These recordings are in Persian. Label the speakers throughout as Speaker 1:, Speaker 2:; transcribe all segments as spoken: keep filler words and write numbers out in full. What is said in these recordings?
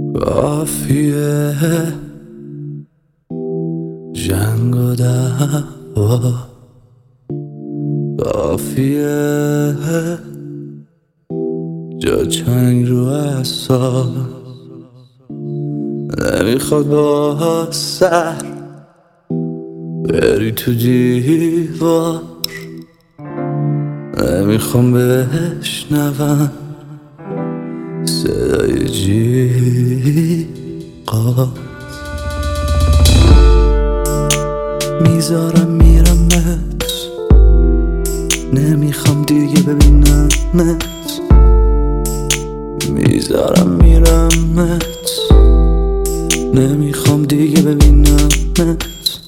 Speaker 1: کافیه جنگ و دعوا، کافیه جا چنگ رو اعصاب. نمیخواد با سر بری تو دیوار، نمیخوام بشنوم صدای جیغات. میذارم میرمت، نمیخوام دیگه ببینمت. میذارم میرمت، نمیخوام دیگه ببینمت.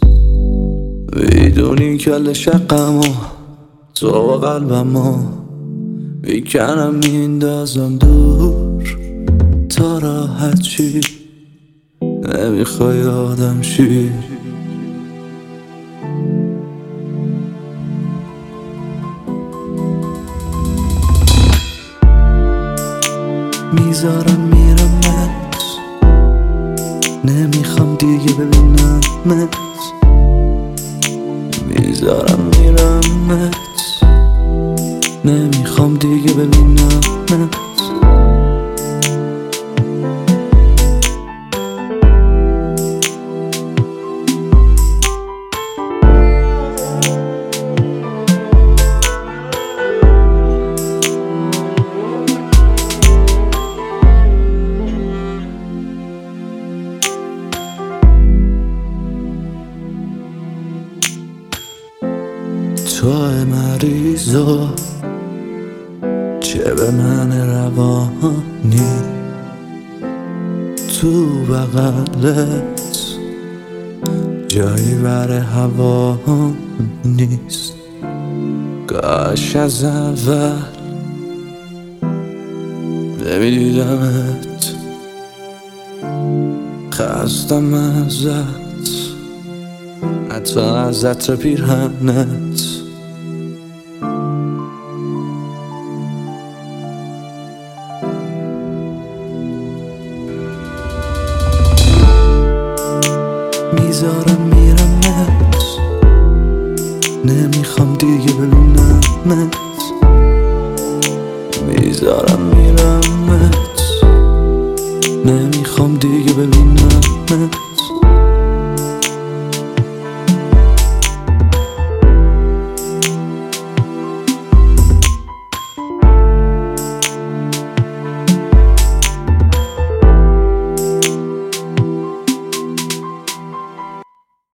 Speaker 1: میدونی کل شقمو تو و قلبمو میکنم میندازم دور تا راحت چی. نمیخوای آدم شی، میذارم میرمت، نمیخوام دیگه ببینمت. میذارم میرمت، نمیخوام دیگه ببینمت. توی مریضا چه به من روانی، تو بغلت جایی بر هوا نیست. کاش از اول نمیدیدمت، خستم ازت، حتی از عطر پیرهنت. میذارم میرمت، نمیخوام دیگه ببینمت. میذارم میرمت، نمیخوام دیگه ببینمت.